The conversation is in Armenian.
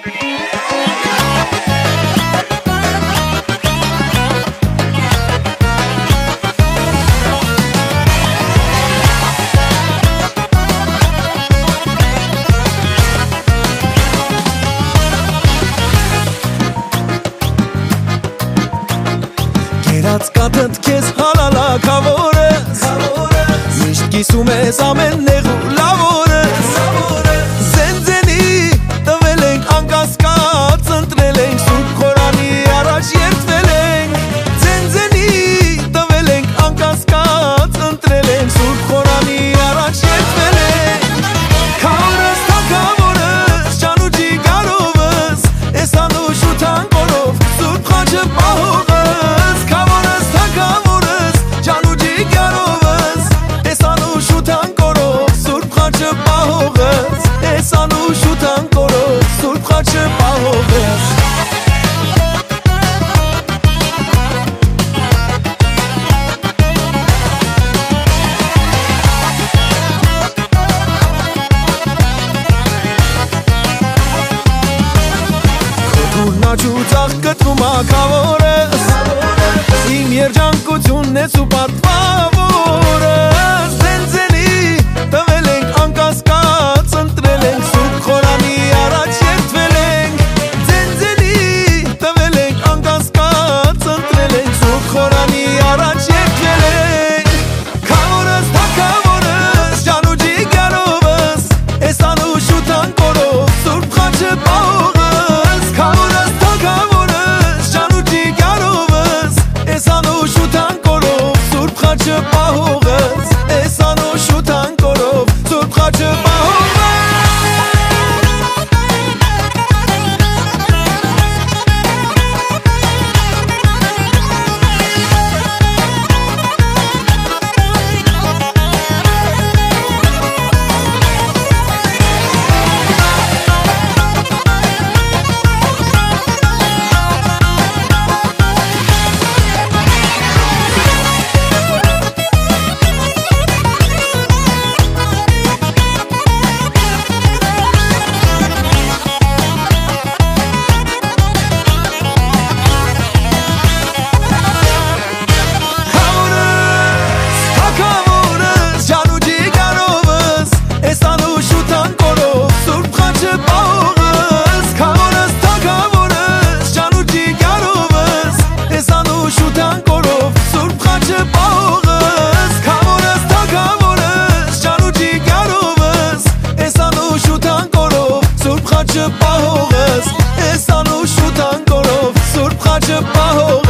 Կերած կատըտ կեզ հալալակավորս Միշտ կիսում ես ամեն նեղ ու լավորս Զենձենի տվել ենք անկասկած Ընտրել ենք սուրբ խորանի առաջ երդվել ենք Զենձենի տվել ենք անկասկած Ընտրել ենք սուրբ խորանի առաջ երդվել ենք Քավորս թակավորս ճանուջի գարովս Ես անուշ ու թանկորով սուրբ խաչը պահով Անուշ ու թանկորով սուրբ խաչը պահովես Քոթուրն աչուծախ կտրում ակավորս Իմ երջանկությունն ես ու պատվավորս Զենձենի տվել ենք անկասկած Ընտրել ենք սուրբ խորանի առաջ երդվել ենք Զենձենի տվել ենք անկասկած Ընտրել ենք սուրբ խորանի առաջ երդվել ենք Քավորս թակավորս ճանուջի գարովս Ես անուշ ու թանկորով սուրբ խաչը պահողս Քավորս թակավորս ճանուջի գարովս Ես անուշ ու թանկորով սուրբ խաչը պահողս Ես անուշ ու թանկորով սուրբ խաչը պահողս Պահողս, ես անուշ ու թանկորով սուրբ խաչը պահող